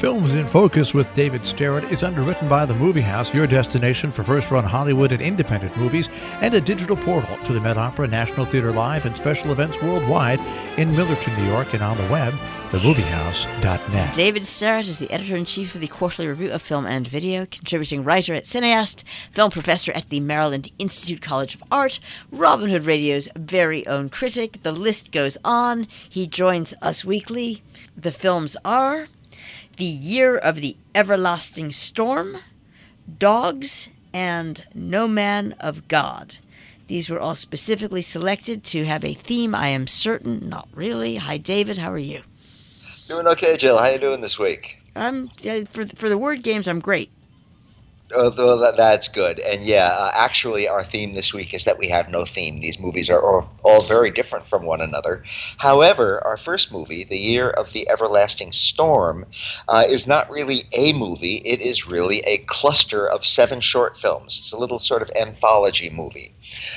Films in Focus with David Starrett is underwritten by The Movie House, your destination for first-run Hollywood and independent movies, and a digital portal to the Met Opera, National Theatre Live, and special events worldwide in Millerton, New York, and on the web, themoviehouse.net. David Starrett is the editor-in-chief of the Quarterly Review of Film and Video, contributing writer at Cineast, film professor at the Maryland Institute College of Art, Robin Hood Radio's very own critic. The list goes on. He joins us weekly. The films are The Year of the Everlasting Storm, Dogs, and No Man of God. These were all specifically selected to have a theme, I am certain. Not really. Hi, David. How are you? Doing okay, Jill. How you doing this week? For the word games, I'm great. Well, that's good. And actually our theme this week is that we have no theme. These movies are all very different from one another. However, our first movie, The Year of the Everlasting Storm, is not really a movie. It is really a cluster of 7 short films. It's a little sort of anthology movie.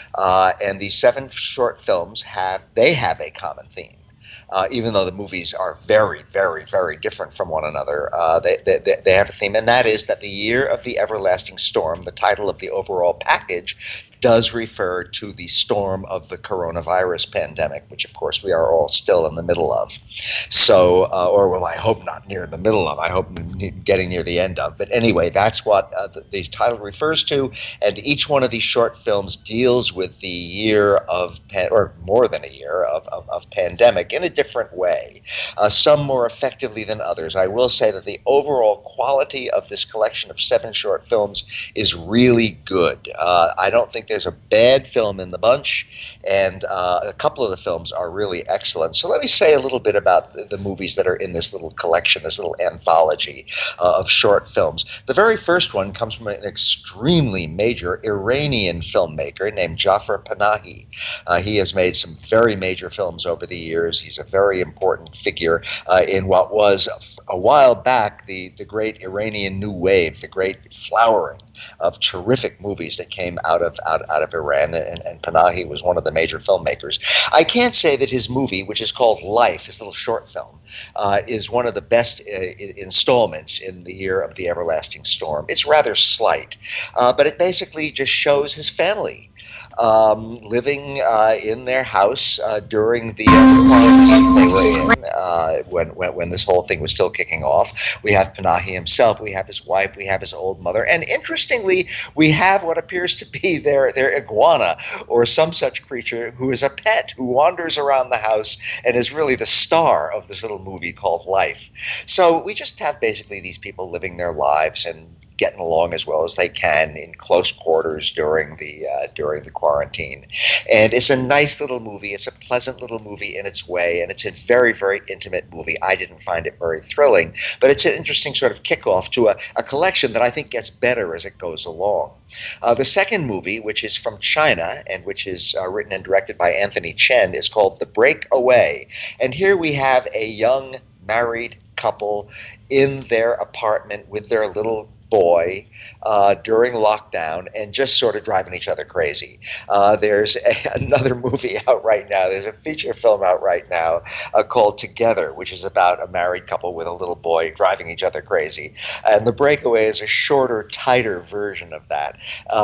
And these 7 short films have a common theme. Even though the movies are very, very, very different from one another, they have a theme, and that is that The Year of the Everlasting Storm, the title of the overall package, does refer to the storm of the coronavirus pandemic, which, of course, we are all still in the middle of. So, I hope not near the middle of. I hope getting near the end of. But anyway, that's what the title refers to, and each one of these short films deals with the year of, or more than a year, of pandemic in a different way, some more effectively than others. I will say that the overall quality of this collection of 7 short films is really good. I don't think there's a bad film in the bunch, and a couple of the films are really excellent. So let me say a little bit about the movies that are in this little collection, this little anthology of short films. The very first one comes from an extremely major Iranian filmmaker named Jafar Panahi. He has made some very major films over the years. He's a very important figure in what was, a while back, the great Iranian New Wave, the great flowering of terrific movies that came out of Iran, and Panahi was one of the major filmmakers. I can't say that his movie, which is called Life, his little short film, is one of the best installments in The Year of the Everlasting Storm. It's rather slight, but it basically just shows his family living in their house during the quarantine they were in, when this whole thing was still kicking off. We have Panahi himself, we have his wife, we have his old mother, and interestingly, we have what appears to be their iguana, or some such creature, who is a pet, who wanders around the house and is really the star of this little movie called Life. So we just have basically these people living their lives and getting along as well as they can in close quarters during the quarantine. And it's a nice little movie. It's a pleasant little movie in its way, and it's a very, very intimate movie. I didn't find it very thrilling, but it's an interesting sort of kickoff to a collection that I think gets better as it goes along. The second movie, which is from China and which is written and directed by Anthony Chen, is called The Breakaway. And here we have a young married couple in their apartment with their little boy during lockdown, and just sort of driving each other crazy. There's another movie out right now. There's a feature film out right now called Together, which is about a married couple with a little boy driving each other crazy. And The Breakaway is a shorter, tighter version of that.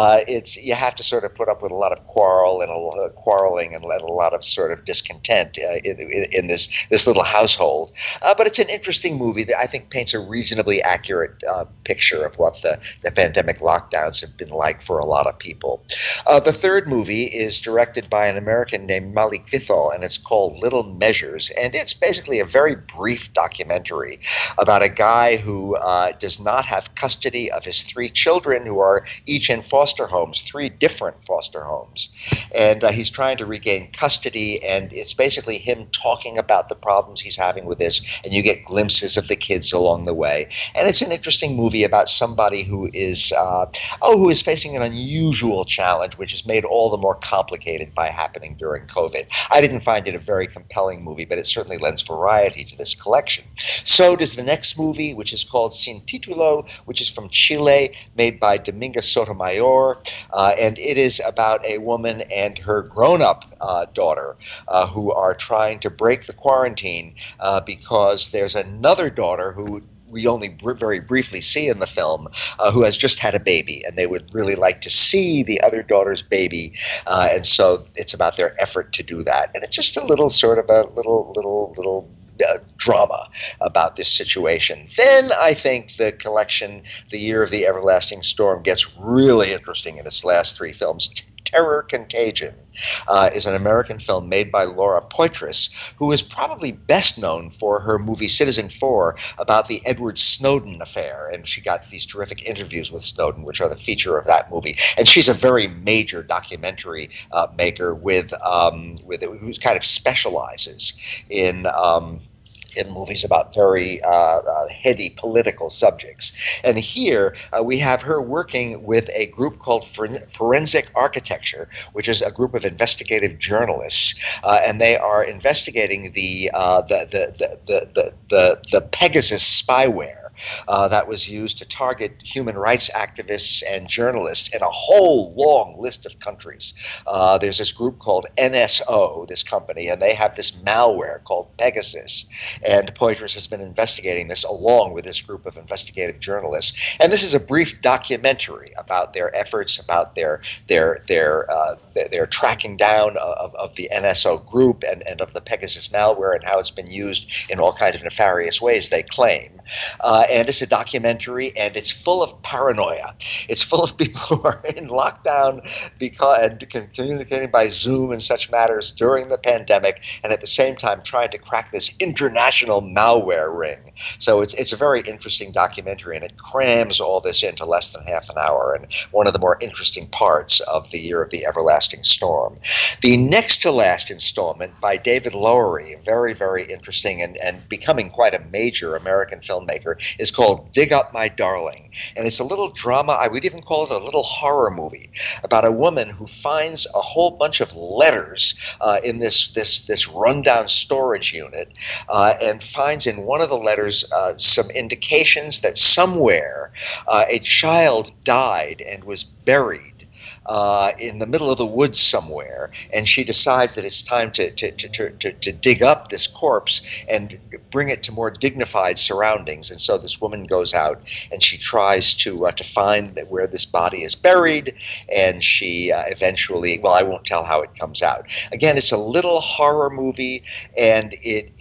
You have to sort of put up with a lot of quarreling and a lot of sort of discontent in this little household. But it's an interesting movie that I think paints a reasonably accurate picture of what the pandemic lockdowns have been like for a lot of people. The third movie is directed by an American named Malik Vithal, and it's called Little Measures, and it's basically a very brief documentary about a guy who does not have custody of his 3 children, who are each in foster homes, 3 different foster homes, and he's trying to regain custody, and it's basically him talking about the problems he's having with this, and you get glimpses of the kids along the way. And it's an interesting movie about somebody who is facing an unusual challenge, which is made all the more complicated by happening during COVID. I didn't find it a very compelling movie, but it certainly lends variety to this collection. So does the next movie, which is called Sin Titulo, which is from Chile, made by Dominga Sotomayor, and it is about a woman and her grown-up daughter who are trying to break the quarantine because there's another daughter who we only very briefly see in the film, who has just had a baby, and they would really like to see the other daughter's baby, and so it's about their effort to do that. And it's just a little sort of a little drama about this situation. Then I think the collection, The Year of the Everlasting Storm, gets really interesting in its last three films. Terror Contagion is an American film made by Laura Poitras, who is probably best known for her movie Citizen 4 about the Edward Snowden affair. And she got these terrific interviews with Snowden, which are the feature of that movie. And she's a very major documentary maker who kind of specializes in movies about very heady political subjects. And here we have her working with a group called Forensic Architecture, which is a group of investigative journalists, and they are investigating the Pegasus spyware that was used to target human rights activists and journalists in a whole long list of countries. There's this group called NSO, this company, and they have this malware called Pegasus. And Poitras has been investigating this along with this group of investigative journalists. And this is a brief documentary about their efforts, about their tracking down of the NSO group and of the Pegasus malware and how it's been used in all kinds of nefarious ways, they claim. And it's a documentary, and it's full of paranoia. It's full of people who are in lockdown and communicating by Zoom and such matters during the pandemic, and at the same time trying to crack this international malware ring. So it's a very interesting documentary, and it crams all this into less than half an hour, and one of the more interesting parts of The Year of the Everlasting Storm. The next to last installment by David Lowery, very, very interesting and becoming quite a major American filmmaker, is called Dig Up My Darling. And it's a little drama, I would even call it a little horror movie, about a woman who finds a whole bunch of letters in this rundown storage unit, and finds in one of the letters some indications that somewhere a child died and was buried in the middle of the woods somewhere, and she decides that it's time to dig up this corpse and bring it to more dignified surroundings. And so this woman goes out and she tries to find where this body is buried, and she eventually, well, I won't tell how it comes out. Again, it's a little horror movie, and it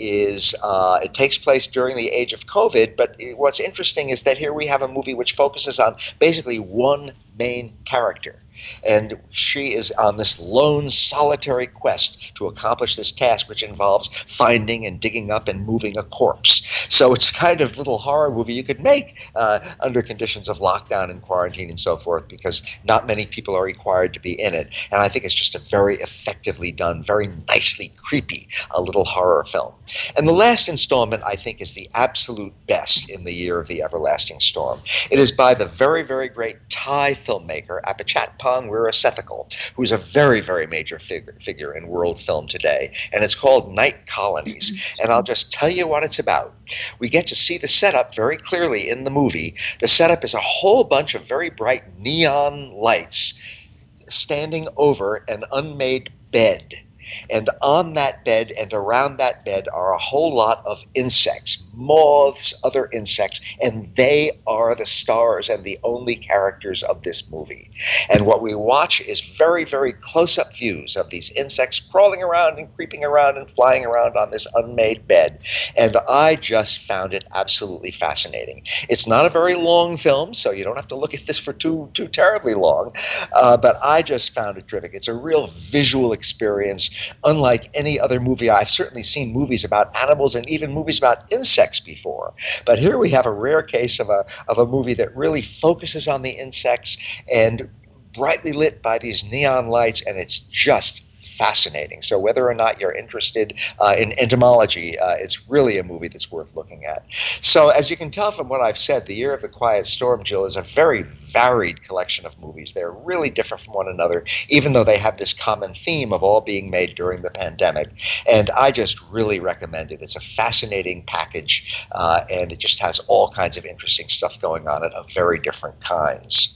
takes place during the age of COVID, but what's interesting is that here we have a movie which focuses on basically one main character. And she is on this lone, solitary quest to accomplish this task, which involves finding and digging up and moving a corpse. So it's a kind of little horror movie you could make under conditions of lockdown and quarantine and so forth, because not many people are required to be in it. And I think it's just a very effectively done, very nicely creepy little horror film. And the last installment, I think, is the absolute best in The Year of the Everlasting Storm. It is by the very, very great Thai filmmaker, Apichatpong Weerasethakul, who's a very, very major figure in world film today, and it's called Night Colonies. And I'll just tell you what it's about. We get to see the setup very clearly in the movie. The setup is a whole bunch of very bright neon lights standing over an unmade bed. And on that bed and around that bed are a whole lot of insects, moths, other insects, and they are the stars and the only characters of this movie. And what we watch is very, very close-up views of these insects crawling around and creeping around and flying around on this unmade bed. And I just found it absolutely fascinating. It's not a very long film, so you don't have to look at this for too terribly long, but I just found it terrific. It's a real visual experience, unlike any other movie. I've certainly seen movies about animals and even movies about insects before, but here we have a rare case of a movie that really focuses on the insects and brightly lit by these neon lights, and it's just fascinating. So whether or not you're interested in entomology, it's really a movie that's worth looking at. So as you can tell from what I've said, The Year of the Quiet Storm, Jill, is a very varied collection of movies. They're really different from one another, even though they have this common theme of all being made during the pandemic. And I just really recommend it. It's a fascinating package, and it just has all kinds of interesting stuff going on it of very different kinds.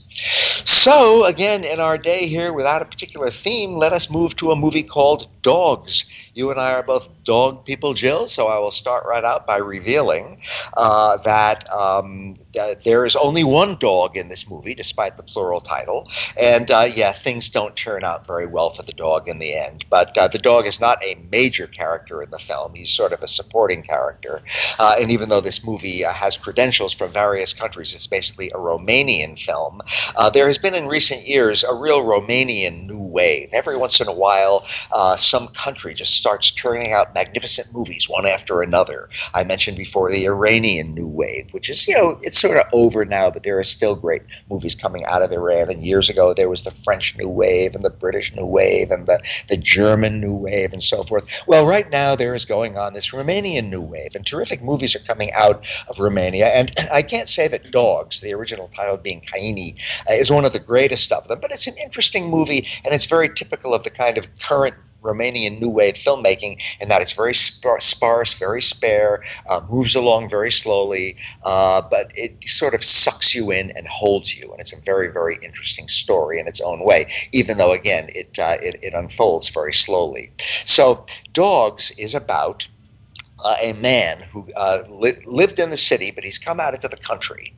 So, again, in our day here, without a particular theme, let us move to a movie called Dogs, you and I are both dog people, Jill, so I will start right out by revealing that there is only one dog in this movie, despite the plural title. And things don't turn out very well for the dog in the end. But the dog is not a major character in the film. He's sort of a supporting character. And even though this movie has credentials from various countries, it's basically a Romanian film. There has been in recent years a real Romanian new wave. Every once in a while, some country just starts turning out magnificent movies one after another. I mentioned before the Iranian new wave, which is, it's sort of over now, but there are still great movies coming out of Iran. And years ago, there was the French new wave and the British new wave and the German new wave and so forth. Well, right now there is going on this Romanian new wave, and terrific movies are coming out of Romania. And I can't say that Dogs, the original title being Kaini, is one of the greatest of them, but it's an interesting movie, and it's very typical of the kind of current Romanian New Wave filmmaking in that it's very sparse, very spare, moves along very slowly, but it sort of sucks you in and holds you. And it's a very, very interesting story in its own way, even though, again, it unfolds very slowly. So Dogs is about a man who lived in the city, but he's come out into the country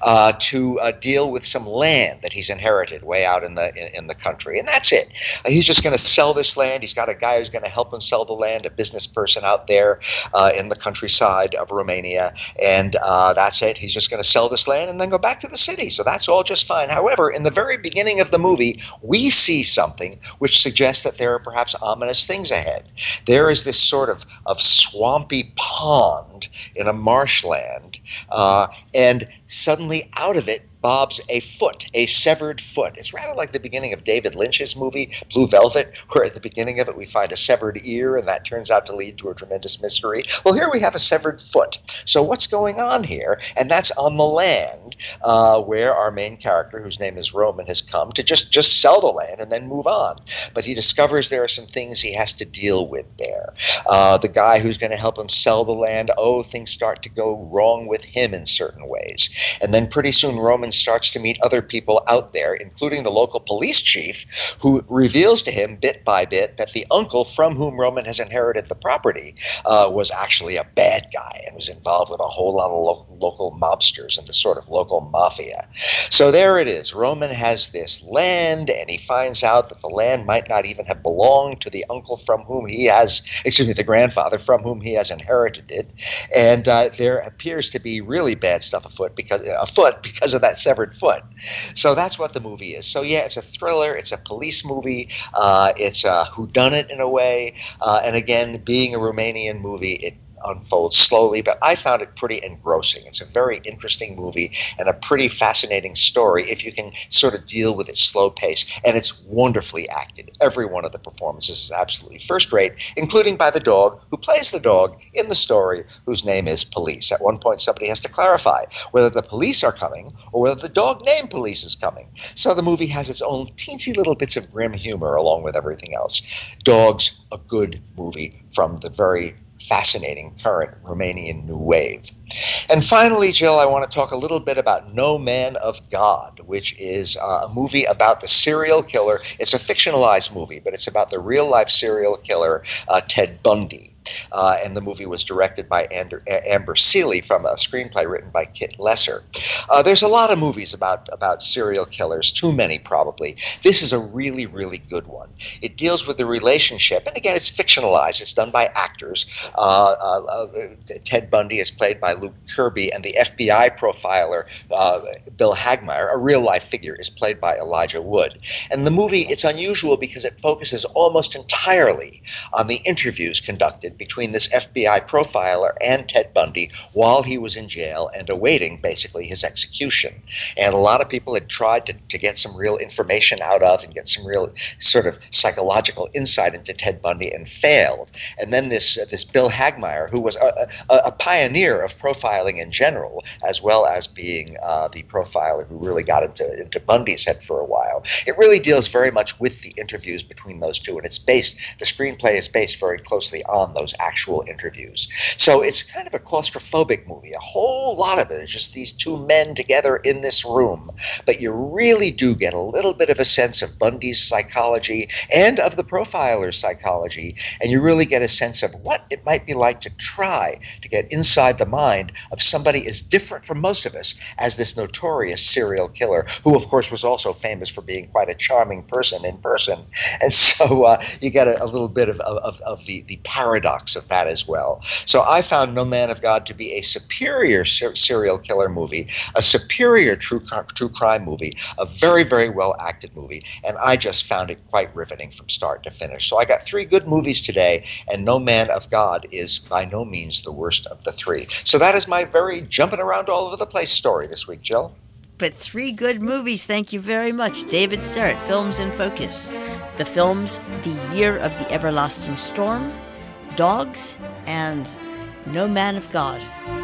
to deal with some land that he's inherited way out in the country, and that's it. He's just going to sell this land. He's got a guy who's going to help him sell the land, a business person out there in the countryside of Romania, and that's it. He's just going to sell this land and then go back to the city. So that's all just fine. However, in the very beginning of the movie, we see something which suggests that there are perhaps ominous things ahead. There is this sort of swamp pond in a marshland, and suddenly out of it bobs a foot, a severed foot. It's rather like the beginning of David Lynch's movie, Blue Velvet, where at the beginning of it we find a severed ear, and that turns out to lead to a tremendous mystery. Well, here we have a severed foot. So what's going on here? And that's on the land where our main character, whose name is Roman, has come to just sell the land and then move on. But he discovers there are some things he has to deal with there. The guy who's going to help him sell the land, things start to go wrong with him in certain ways. And then pretty soon Roman starts to meet other people out there, including the local police chief, who reveals to him bit by bit that the uncle from whom Roman has inherited the property was actually a bad guy and was involved with a whole lot of local mobsters and the sort of local mafia. So there it is. Roman has this land, and he finds out that the land might not even have belonged to the uncle from whom he has, the grandfather from whom he has inherited it. And there appears to be really bad stuff afoot because of that severed foot. So that's what the movie is. So yeah, it's a thriller, it's a police movie, it's a whodunit in a way, and again, being a Romanian movie, it unfolds slowly, but I found it pretty engrossing. It's a very interesting movie and a pretty fascinating story if you can sort of deal with its slow pace, and it's wonderfully acted. Every one of the performances is absolutely first rate, including by the dog who plays the dog in the story, whose name is Police. At one point somebody has to clarify whether the police are coming or whether the dog named Police is coming. So the movie has its own teensy little bits of grim humor along with everything else. Dogs, a good movie from the very fascinating current Romanian New Wave. And finally, Jill, I want to talk a little bit about No Man of God, which is a movie about the serial killer. It's a fictionalized movie, but it's about the real-life serial killer, Ted Bundy. And the movie was directed by Amber Seeley from a screenplay written by Kit Lesser. There's a lot of movies about serial killers, too many probably. This is a really, really good one. It deals with the relationship, and again, it's fictionalized. It's done by actors. Ted Bundy is played by Luke Kirby, and the FBI profiler, Bill Hagmaier, a real-life figure, is played by Elijah Wood. And the movie, it's unusual because it focuses almost entirely on the interviews conducted between this FBI profiler and Ted Bundy while he was in jail and awaiting basically his execution. And a lot of people had tried to get some real information out of and get some real sort of psychological insight into Ted Bundy and failed. And then this Bill Hagmaier, who was a pioneer of profiling in general, as well as being the profiler who really got into Bundy's head for a while, it really deals very much with the interviews between those two, and the screenplay is based very closely on those those actual interviews. So it's kind of a claustrophobic movie. A whole lot of it is just these two men together in this room. But you really do get a little bit of a sense of Bundy's psychology and of the profiler's psychology, and you really get a sense of what it might be like to try to get inside the mind of somebody as different from most of us as this notorious serial killer, who of course was also famous for being quite a charming person in person. And so you get a little bit of the paradox of that as well. So I found No Man of God to be a superior serial killer movie, a superior true crime movie, a very, very well acted movie, and I just found it quite riveting from start to finish. So I got 3 good movies today, and No Man of God is by no means the worst of the 3. So that is my very jumping around all over the place story this week, Jill. But 3 good movies, thank you very much. David Sterrett, Films in Focus. The films The Year of the Everlasting Storm, Dogs, and No Man of God.